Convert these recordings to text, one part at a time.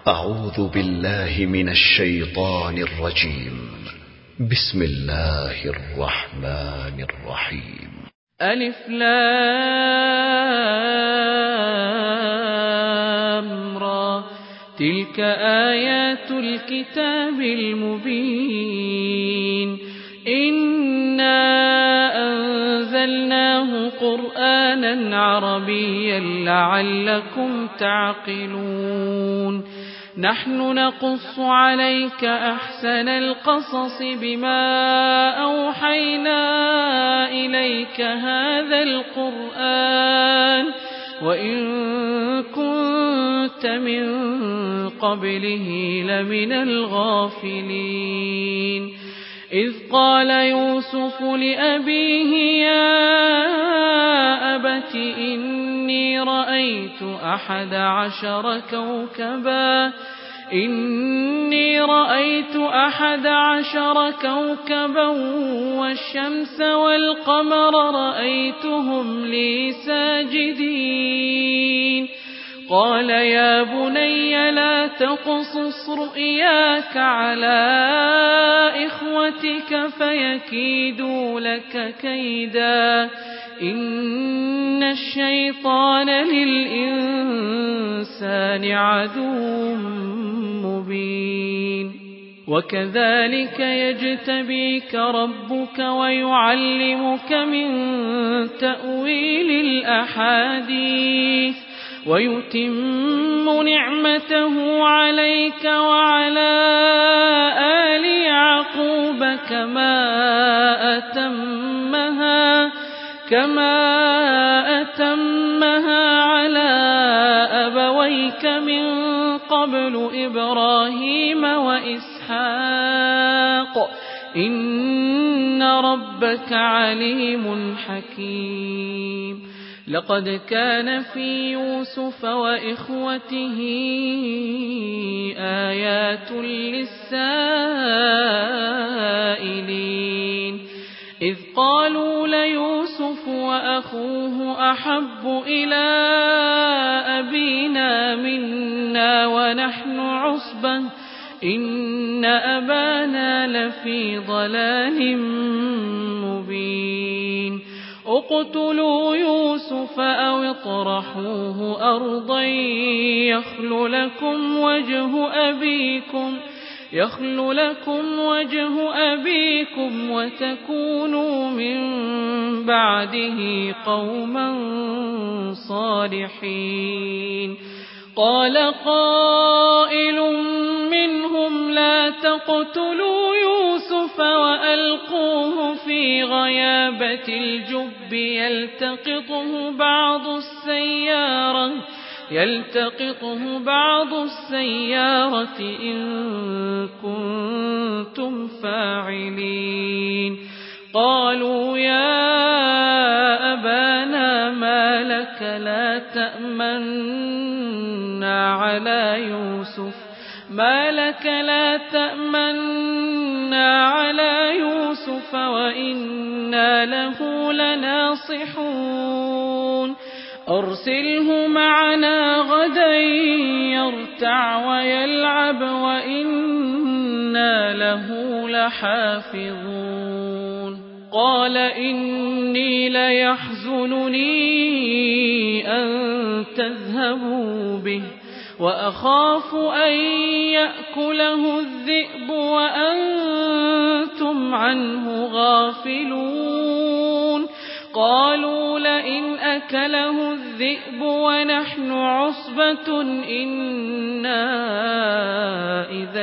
أعوذ بالله من الشيطان الرجيم. بسم الله الرحمن الرحيم. ألف لام را، تلك آيات الكتاب المبين. إنا أنزلناه قرآنا عربيا لعلكم تعقلون. نحن نقص عليك أحسن القصص بما أوحينا إليك هذا القرآن وإن كنت من قبله لمن الغافلين. إذ قال يوسف لأبيه يا أبت إني رأيت 11 كوكبا والشمس والقمر رأيتهم لي ساجدين. قال يا بني لا تقصص رؤياك على إخوتك فيكيدوا لك كيدا إن الشيطان للإنسان عدو مبين. وكذلك يجتبيك ربك ويعلمك من تأويل الأحاديث ويتم نعمته عليك وعلى آل يعقوب كما أتمها على أبويك من قبل إبراهيم وإسحاق إن ربك عليم حكيم. لقد كان في يوسف وإخوته آيات للسائلين. إذ قالوا ليوسف وأخوه أحب إلى أبينا منا ونحن عصبة إن أبانا لفي ضلال مبين. اقتلوا يوسف أو اطرحوه أرضا يخل لكم وجه أبيكم وتكونوا من بعده قوما صالحين. قال قائل منهم لا تقتلوا يوسف وألقوه في غيابة الجب يلتقطه بعض السيارة إن كنتم فاعلين. قالوا يا أبانا ما لك لا تأمنا على يوسف وإنا له لناصحون. أرسله معنا غدا يرتع ويلعب وإنا له لحافظون. قال إني ليحزنني أن تذهبوا به وأخاف أن يأكله الذئب وأنتم عنه غافلون. قالوا لئن أكله الذئب ونحن عصبة إنا إذا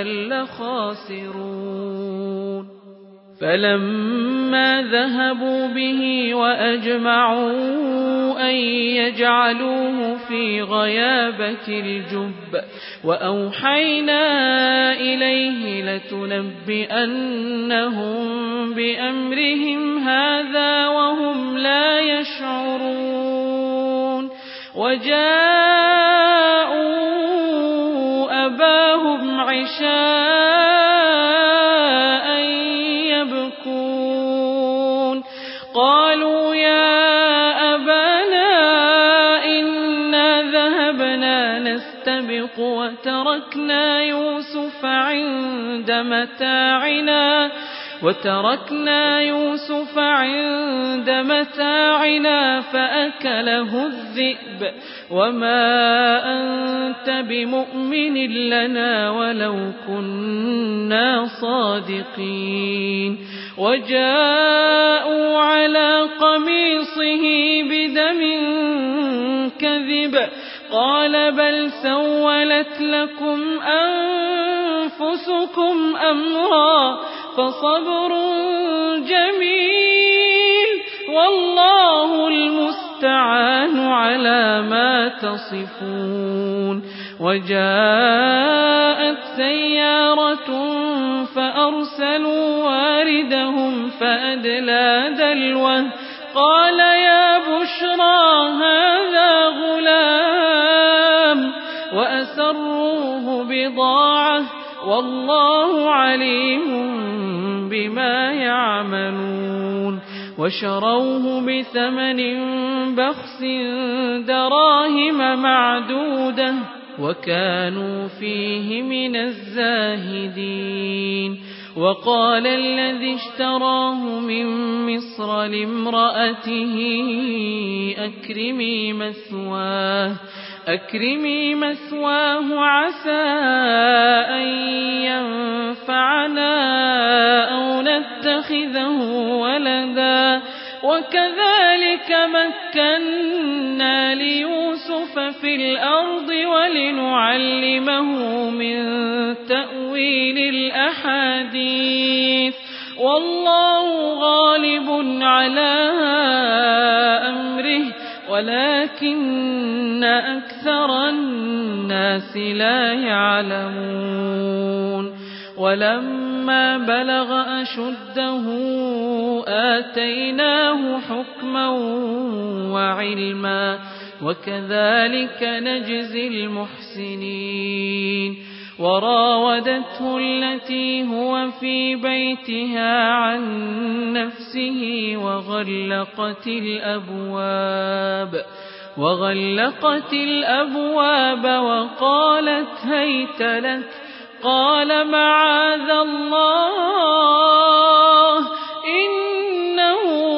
لخاسرون. فلما ذهبوا به وأجمعوا أن يجعلوه في غيابة الجب وأوحينا إليه لتنبئنهم بأمرهم هذا وهم لا يشعرون. وجاءوا أباهم عشاء يبكون. قالوا يا أبانا إنا ذهبنا نستبق وتركنا وتركنا يوسف عند متاعنا فأكله الذئب وما أنت بمؤمن لنا ولو كنا صادقين وجاءوا على قميصه بدم كذب قال بل سولت لكم أنفسكم أمرا فصبر جميل والله المستعان على ما تصفون وجاءت سيارة فأرسلوا واردهم فأدلى دلوه قال يا بشرى هذا غلام وأسروه بضاعة والله عليم بما يعملون وشروه بثمن بخس دراهم معدودة وكانوا فيه من الزاهدين وقال الذي اشتراه من مصر لامرأته أكرمي مثواه عسى أن ينفعنا أو نتخذه ولدا وكذلك مكنا ليوسف في الأرض ولنعلمه من تأويل الأحاديث والله غالب على أمره ولكن أكثر الناس لا يعلمون ولما بلغ أشده آتيناه حكما وعلما وكذلك نجزي المحسنين وراودته التي هو في بيتها عن نفسه وغلقت الأبواب وقالت هيت لك قال معاذ الله إنه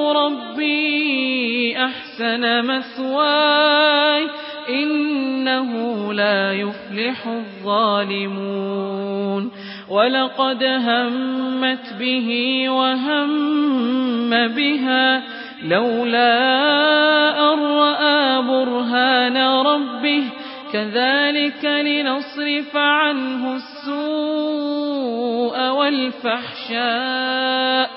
ربي أحسن مثواي إنه لا يفلح الظالمون ولقد همت به وهم بها لولا أن رأى برهان ربه كذلك لنصرف عنه السوء والفحشاء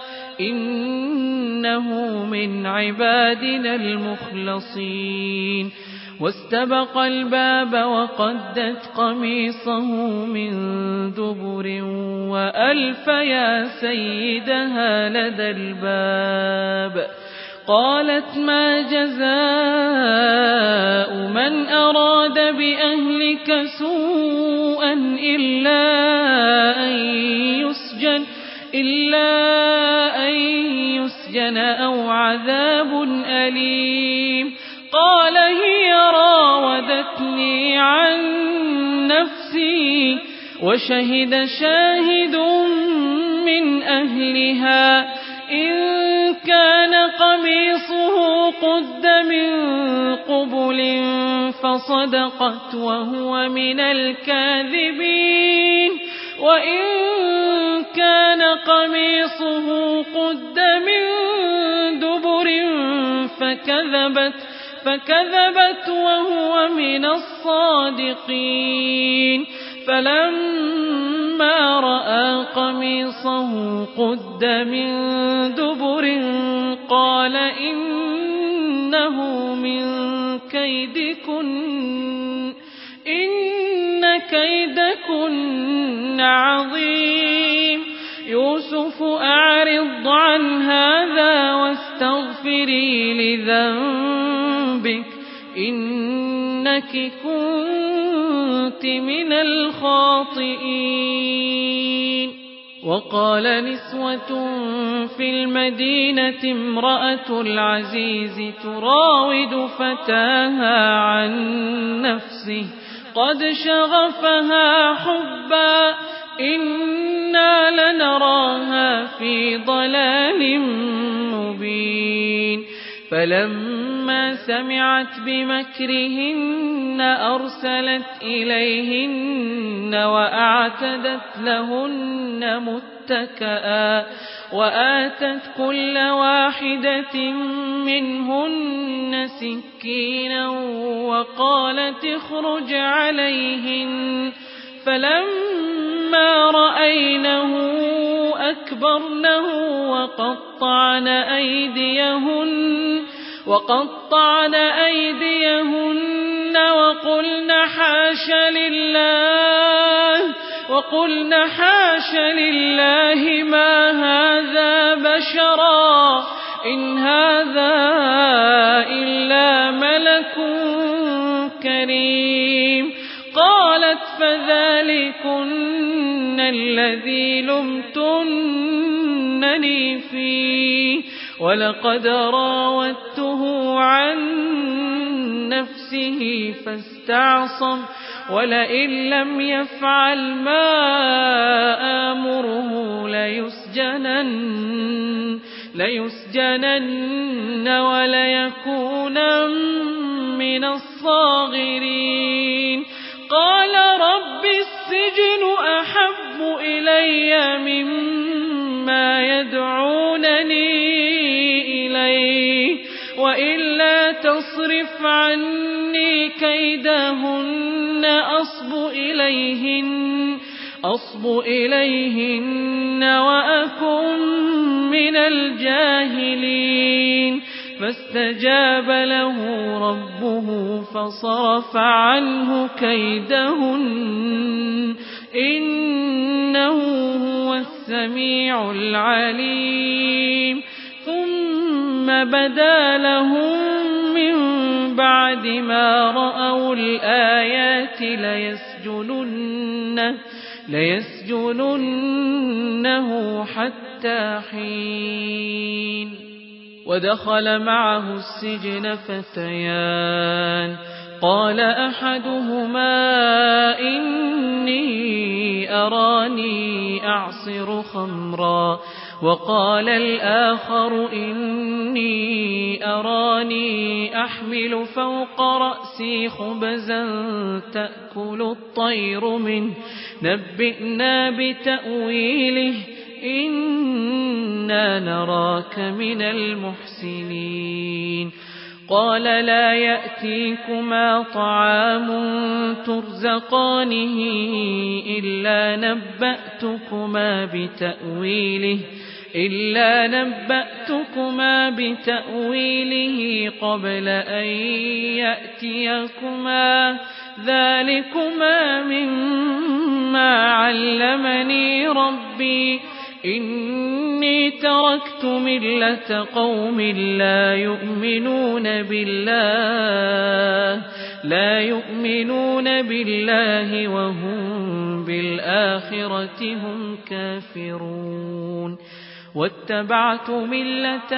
إنه من عبادنا المخلصين واستبق الباب وقدت قميصه من دبر وألف يا سيدها لدى الباب قالت ما جزاء من أراد بأهلك سوءا إلا أن يسجن أو عذاب أليم قال هي راودتني عن نفسي وشهد شاهد من أهلها إن كان قميصه قد من قبل فصدقت وهو من الكاذبين وإن كان قميصه قد من دبر فكذبت وهو من الصادقين فلما رأى قميصه قد من دبر قال إنه من كيدكن إن كيدكن عظيم يوسف أعرض عن هذا واستغفري لذنبك إنك كنت من الخاطئين وقال نسوة في المدينة امرأة العزيز تراود فتاها عن نفسه قد شغفها حبا إنا لنراها في ضلال مبين فلما سمعت بمكرهن أرسلت إليهن وأعتدت لهن متكئا وآتت كل واحدة منهن سكينا وقالت اخرج عليهن فلما رأينه أكبرنه وقطعن أيديهن وقلن حاش لله ما هذا بشرا إن هذا إلا ملك كريم قالت فذلكن الذي لمتنني فيه ولقد راودته عن نفسه فاستعصم ولئن لم يفعل ما آمره ليسجنن وليكونا من الصاغرين قال رب السجن أحب إلي مما يدعونني إليه وإلا تصرف عني كيدهن أصب إليهن وأكن من الجاهلين فاستجاب له ربه فصرف عنه كيدهن إنه هو السميع العليم ثم بدا لهم من بعد ما رأوا الآيات ليسجننه حتى حين ودخل معه السجن فتيان قال أحدهما إني أراني أعصر خمرا وقال الآخر إني أراني أحمل فوق رأسي خبزا تأكل الطير منه نبئنا بتأويله إنا نراك من المحسنين قال لا يأتيكما طعام ترزقانه إلا نبأتكما بتأويله قبل أن يأتيكما ذلكما مما علمني ربي إني تركت ملة قوم لا يؤمنون بالله وهم بالآخرة هم كافرون واتبعت ملة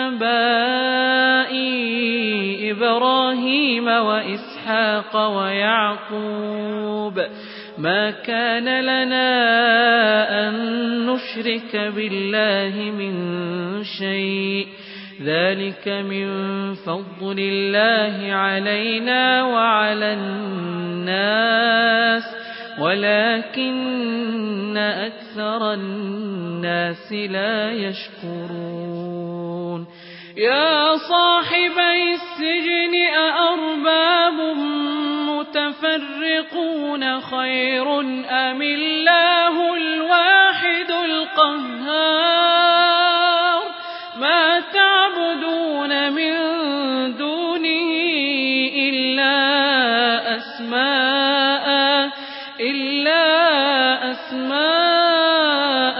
آبائي إبراهيم وإسحاق ويعقوب ما كان لنا أن نشرك بالله من شيء ذلك من فضل الله علينا وعلى الناس ولكن أكثر الناس لا يشكرون يا صاحبي السجن أأرباب متفرقون خير أم الله الواحد القهار ما تعبدون من دونه إلا أسماء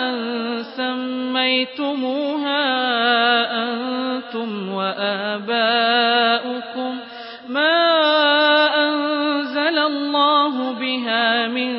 سميتموها أنتم وآباؤكم ما أنزل الله بها من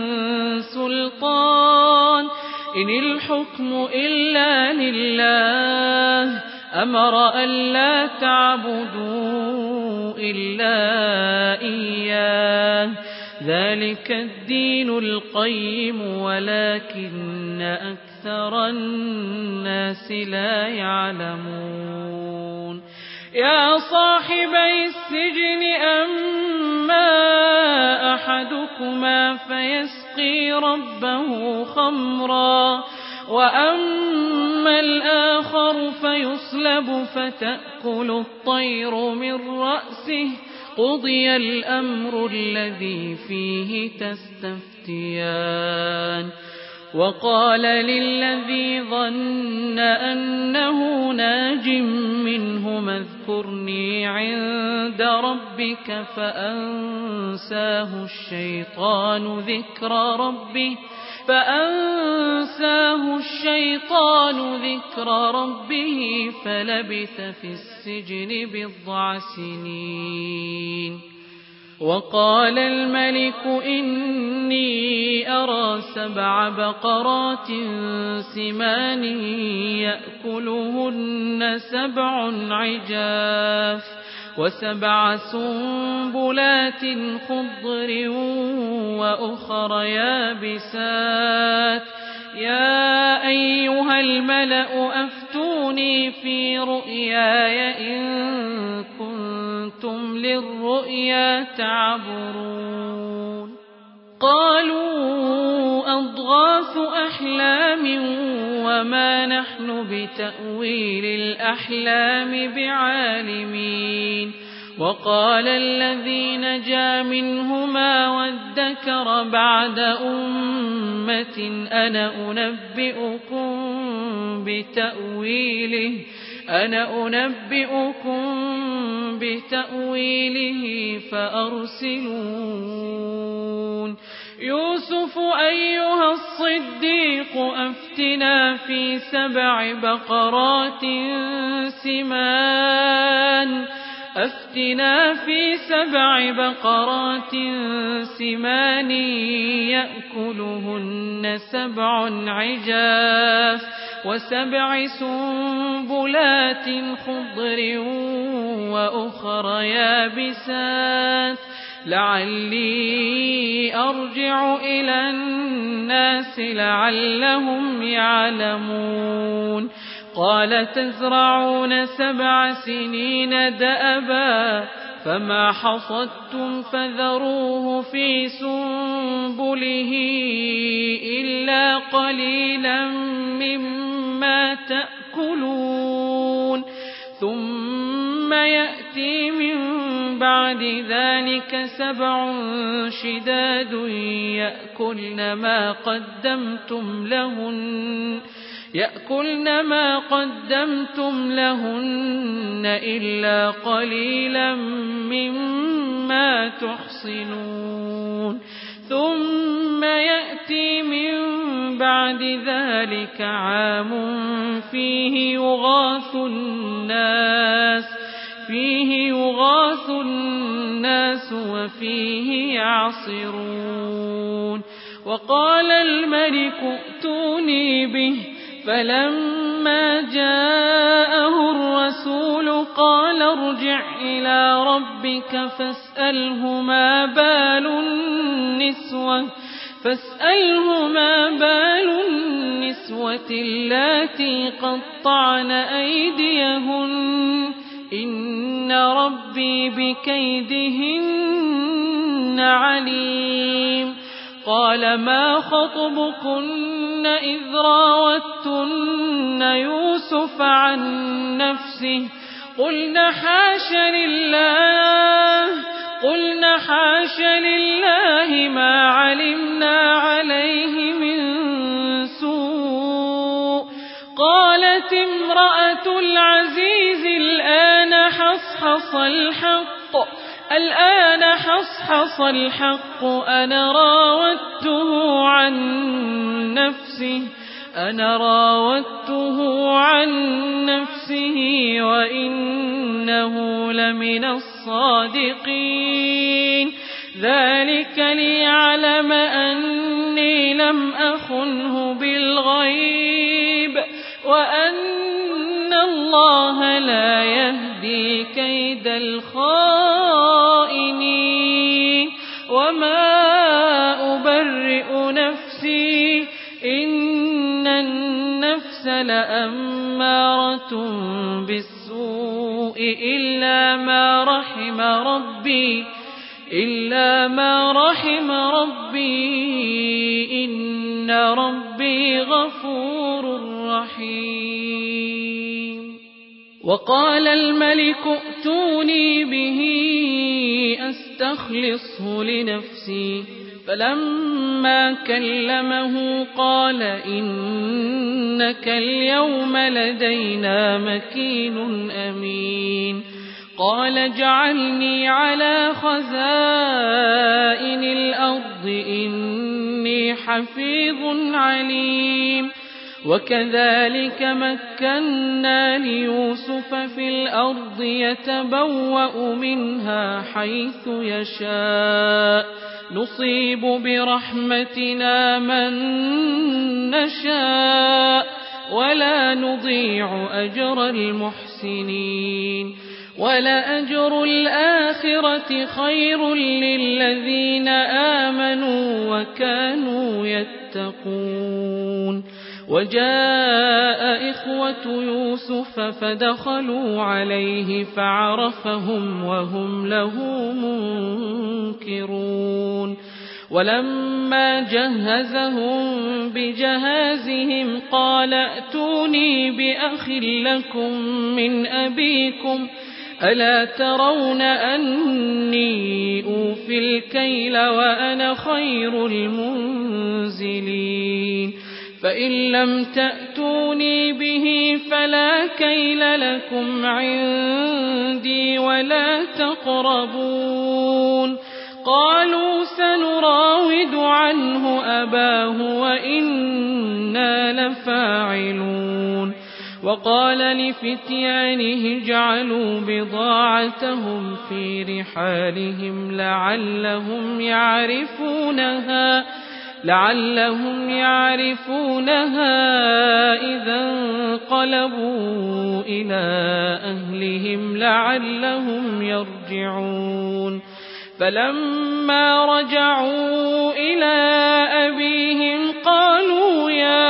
سلطان إن الحكم إلا لله أمر ألا تعبدوا إلا إياه ذلك الدين القيم ولكن أكثر الناس لا يعلمون يا صاحبي السجن أما أحدكما فيسقي ربه خمرا وأما الآخر فيصلب فتأكل الطير من رأسه قضي الأمر الذي فيه تستفتيان وقال للذي ظن أنه ناج منهما اذكرني عند ربك فأنساه الشيطان ذكر ربه فلبث في السجن 10 سنين وقال الملك إني أرى 7 بقرات سمان يأكلهن 7 عجاف و7 سنبلات خضر وأخر يابسات يا أيها الملأ أفتوني في رؤياي إن كنتم للرؤيا تعبرون قالوا أضغاث أحلام وما نحن بتأويل الأحلام بعالمين وقال الذي نجا منهما وادكر بعد أمة أنا أنبئكم بتأويله فأرسلون يوسف أيها الصديق أفتنا في 7 بقرات سمان يأكلهن 7 عجاف و7 سنبلات خضر وأخر يابسات لعلي أرجع إلى الناس لعلهم يعلمون قال تزرعون 7 سنين دأبا فما حصدتم فذروه في سنبله إلا قليلا مما تأكلون ثم يأتي من بعد ذلك 7 شداد يأكلن ما قدمتم لهن إلا قليلا مما تحصنون ثم يأتي من بعد ذلك عام فيه يغاث الناس وفيه يعصرون وقال الملك ائتوني به فلما جاءه الرسول قال ارجع إلى ربك فاسأله ما بال النسوة اللاتي قطعن أيديهن إن ربي بكيدهن عليم قال ما خطبكن إذ راوتن يوسف عن نفسه قلنا حاش لله ما علمنا عليه من سوء قالت امرأة العزيز الآن حصحص الحق أنا راودته عن نفسه وإنه لمن الصادقين ذلك ليعلم أني لم أخنه بالغيب وأن الله لا يهدي كيد الخائنين وما النفس لأمارة بالسوء إلا ما رحم ربي إن ربي غفور رحيم. وقال الملك ائتوني به أستخلصه لنفسي، فلما كلمه قال إنك اليوم لدينا مكين أمين. قال اجعلني على خزائن الأرض إني حفيظ عليم. وكذلك مكنا ليوسف في الأرض يتبوأ منها حيث يشاء نصيب برحمتنا من نشاء ولا نضيع أجر المحسنين. ولأجر الآخرة خير للذين آمنوا وكانوا يتقون. وجاء إخوة يوسف فدخلوا عليه فعرفهم وهم له منكرون. ولما جهزهم بجهازهم قال ائتوني بأخ لكم من أبيكم ألا ترون أني أوفي الكيل وأنا خير المنزلين. فإن لم تأتوني به فلا كيل لكم عندي ولا تقربون. قالوا سنراود عنه أباه وإنا لفاعلون. وقال لفتيانه اجعلوا بضاعتهم في رحالهم لعلهم يعرفونها إذا انقلبوا إلى أهلهم لعلهم يرجعون. فلما رجعوا إلى أبيهم قالوا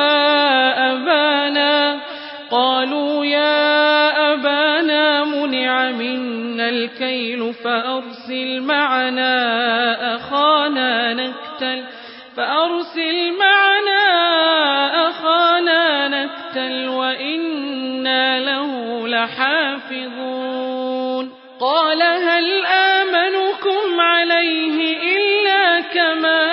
يا أبانا منع منا الكيل فأرسل معنا أخانا نكتل وإنا له لحافظون. قال هل آمنكم عليه إلا كما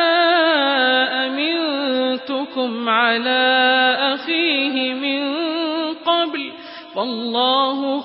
أمنتكم على أخيه من قبل فالله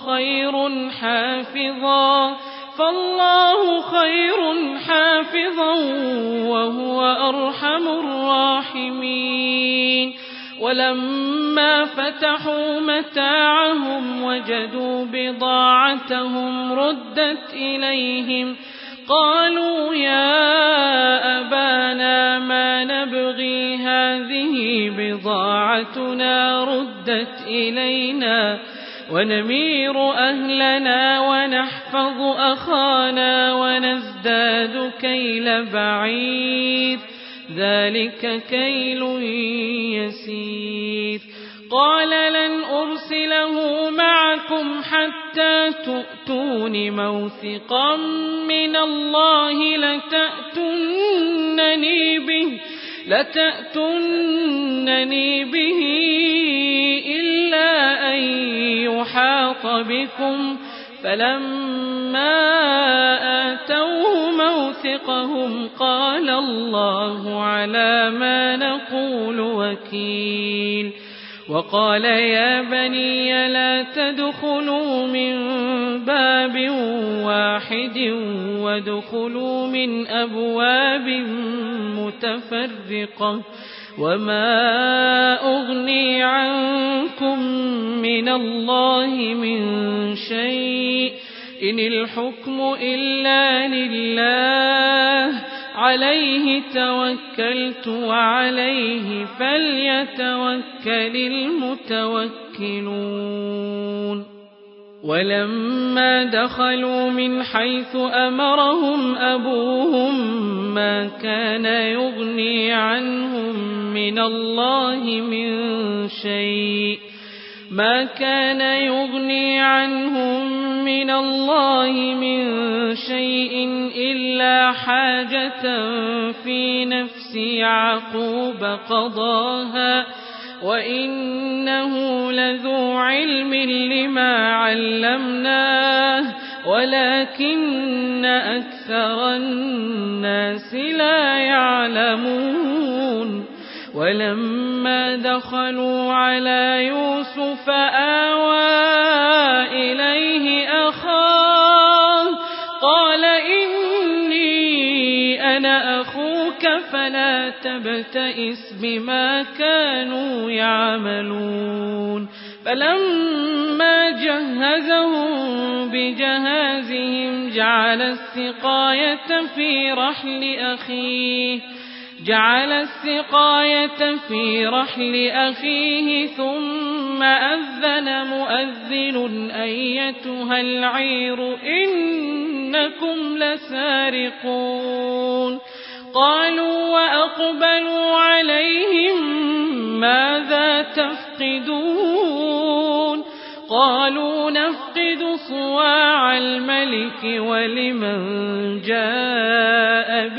خير حافظا وهو أرحم الراحمين. ولما فتحوا متاعهم وجدوا بضاعتهم ردت إليهم قالوا يا أبانا ما نبغي هذه بضاعتنا ردت إلينا ونمير أهلنا ونحفظ أخانا ونزداد كيل بعير ذلك كيل يسير. قال لن أرسله معكم حتى تؤتون موثقا من الله لتأتونني به إلا أن يحاط بكم. فلما آتوه موثقهم قال الله على ما نقول وكيل. وقال يا بني لا تدخلوا من باب واحد وادخلوا من أبواب متفرقة وما أغني عنكم من الله من شيء إن الحكم إلا لله عليه توكلت وعليه فليتوكل المتوكلون. ولما دخلوا من حيث أمرهم أبوهم ما كان يغني عنهم من الله من شيء إلا حاجة في نفس يعقوب قضاها وإنه لذو علم لما علمناه ولكن أكثر الناس لا يعلمون ولما دخلوا على يوسف آوى إليه أخاه قال إني أنا أخوك فلا تبتئس بما كانوا يعملون فلما جهزهم بجهازهم جعل السقاية في رحل أخيه ثم أذن مؤذن أيتها العير إنكم لسارقون قالوا وأقبلوا عليهم ماذا تفقدون قالوا نفقد صواع الملك ولمن جاء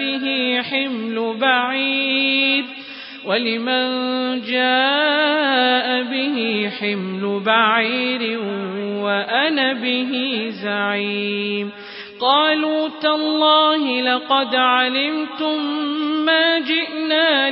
به حمل بعير وأنا به زعيم قالوا تالله لقد علمتم ما جئنا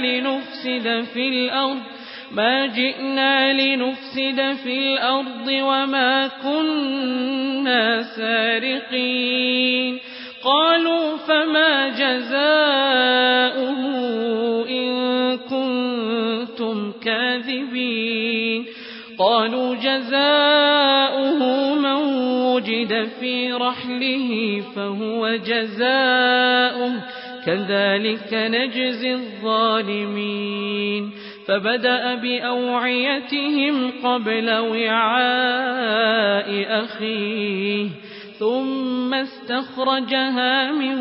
لنفسد في الأرض وما كنا سارقين قالوا فما جزاؤه إن كنتم كاذبين قالوا جزاؤه من وجد في رحله فهو جزاؤه كذلك نجزي الظالمين فبدأ بأوعيتهم قبل وعاء أخيه ثم استخرجها من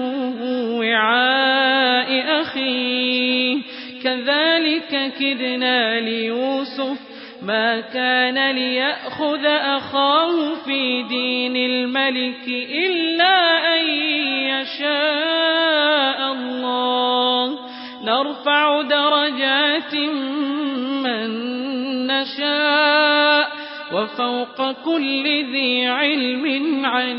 وعاء أخيه كذلك كدنا ليوسف ما كان ليأخذ أخاه في دين الملك إلا أن يشاء الله نرفع درجات من نشاء وفوق كل ذي علم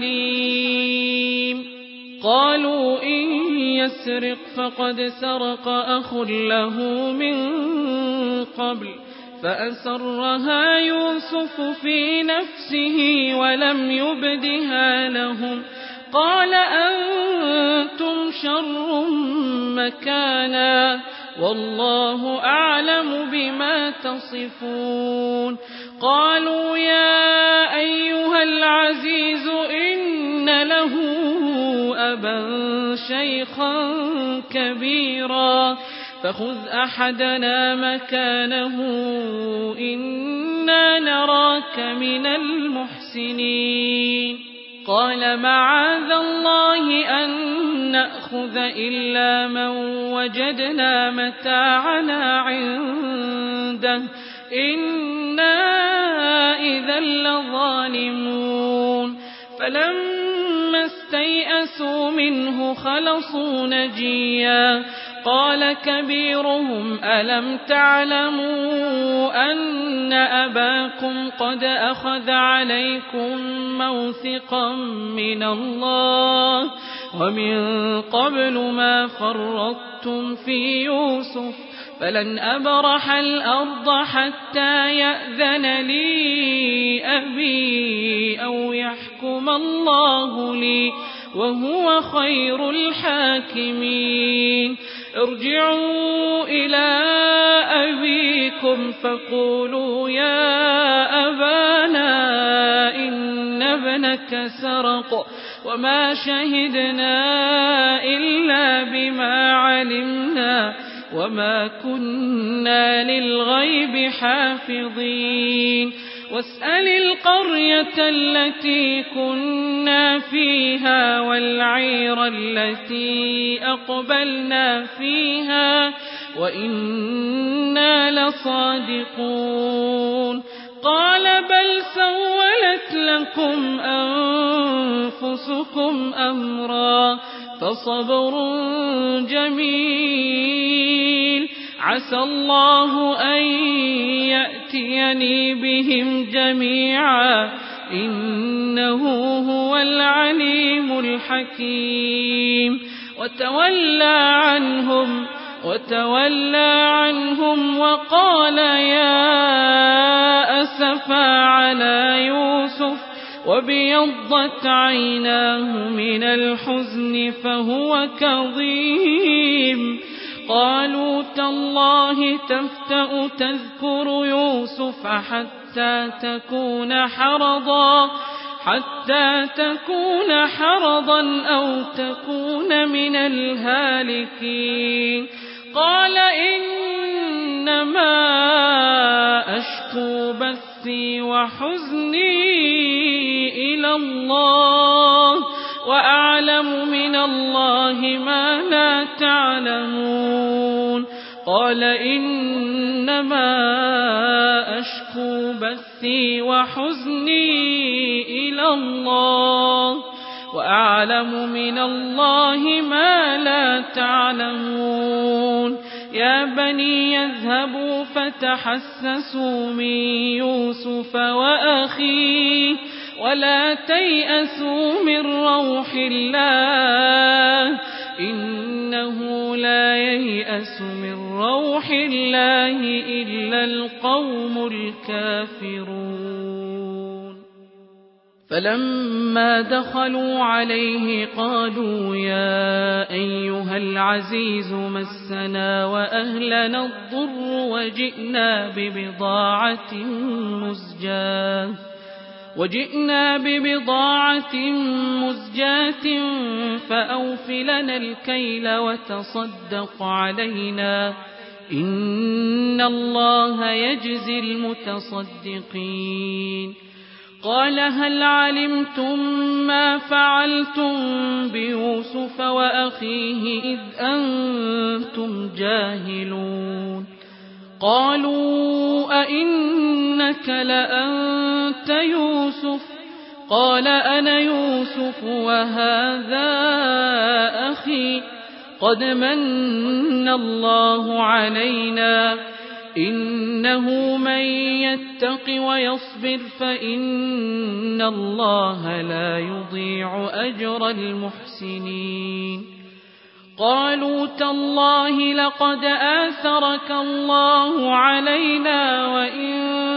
عليم قالوا إن يسرق فقد سرق أخ له من قبل فأسرها يوسف في نفسه ولم يبدها لهم قال أنتم شر مكانا والله أعلم بما تصفون قالوا يا أيها العزيز إن له أبا شيخا كبيرا فخذ أحدنا مكانه إنا نراك من المحسنين قال معاذ الله أن نأخذ إلا من وجدنا متاعنا عنده إنا إذا لظالمون فلما استيئسوا منه خلصوا نجيا قال كبيرهم ألم تعلموا أن أباكم قد أخذ عليكم موثقا من الله ومن قبل ما فرطتم في يوسف فلن أبرح الأرض حتى يأذن لي أبي أو يحكم الله لي وهو خير الحاكمين ارجعوا إلى أبيكم فقولوا يا أبانا إن ابنك سرق وما شهدنا إلا بما علمنا وما كنا للغيب حافظين واسأل القرية التي كنا فيها والعير التي أقبلنا فيها وإنا لصادقون قال بل سولت لكم أنفسكم أمرا فصبر جميل عسى الله أن يأتيني بهم جميعا إنه هو العليم الحكيم وتولى عنهم وقال يا أسفا على يوسف وابيضت عيناه من الحزن فهو كظيم قالوا تالله تفتأ تذكر يوسف حتى تكون حرضا أو تكون من الهالكين قال إنما أشكو بثي وحزني إلى الله وأعلم من الله ما لا تعلمون قال إنما أشكو بثي وحزني إلى الله وأعلم من الله ما لا تعلمون يا بني يذهبوا فتحسسوا من يوسف وأخيه ولا تيأسوا من روح الله إنه لا ييأس من روح الله إلا القوم الكافرون فلما دخلوا عليه قالوا يا أيها العزيز مسنا وأهلنا الضر وجئنا ببضاعة مزجاة فأوف لنا الكيل وتصدق علينا إن الله يجزي المتصدقين قال هل علمتم ما فعلتم بيوسف وأخيه إذ أنتم جاهلون قالوا أئنك لأنت يوسف قال أنا يوسف وهذا أخي قد من الله علينا إنه من يتق ويصبر فإن الله لا يضيع أجر المحسنين قالوا تالله لقد آثرك الله علينا وإن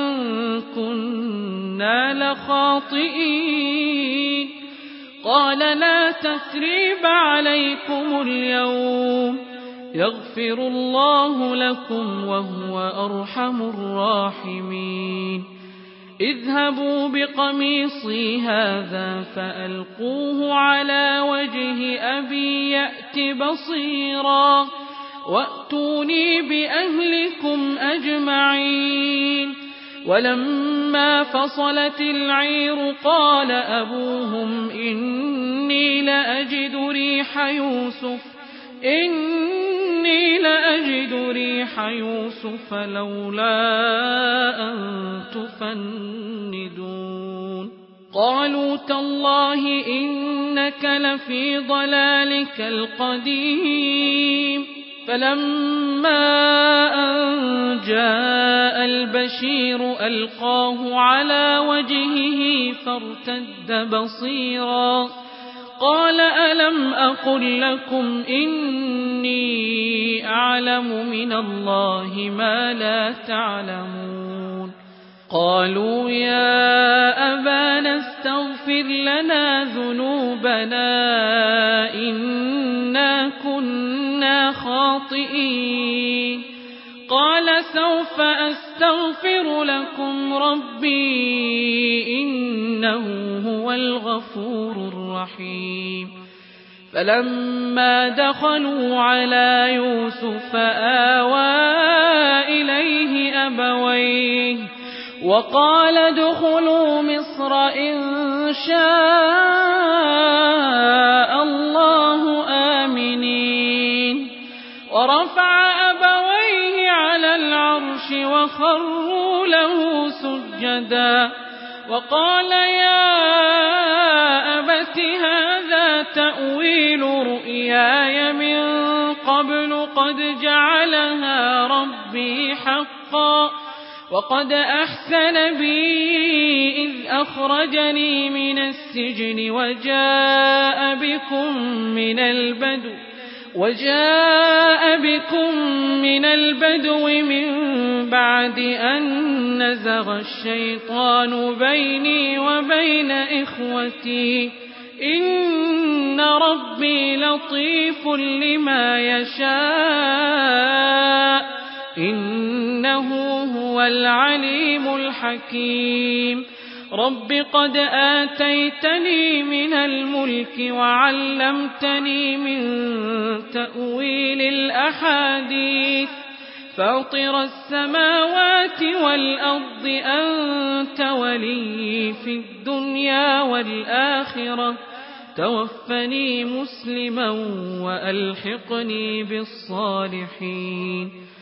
كنا لخاطئين قال لا تثريب عليكم اليوم يغفر الله لكم وهو أرحم الراحمين اذهبوا بقميصي هذا فألقوه على وجه أبي يأت بصيرا وأتوني بأهلكم أجمعين ولما فصلت العير قال أبوهم إني لأجد ريح يوسف لولا أن تفندون قالوا تالله إنك لفي ضلالك القديم فلما أن جاء البشير ألقاه على وجهه فارتد بصيرا قال ألم أقل لكم إني أعلم من الله ما لا تعلمون قالوا يا أبانا استغفر لنا ذنوبنا إنا كنا خاطئين قال سوف أستغفر لكم ربي إنه هو الغفور الرحيم فلما دخلوا على يوسف آوى إليه أبويه وقال ادخلوا مصر إن شاء الله آمنين ورفع أبويه على العرش وخروا له سجدا وقال يا أبت هذا تأويل رؤياي من قبل قد جعلها ربي حقا وقد أحسن بي إذ أخرجني من السجن وجاء بكم من البدو من بعد أن نزغ الشيطان بيني وبين إخوتي إن ربي لطيف لما يشاء إنه هو العليم الحكيم رب قد آتيتني من الملك وعلمتني من تأويل الأحاديث فاطر السماوات والأرض أنت ولي في الدنيا والآخرة توفني مسلما وألحقني بالصالحين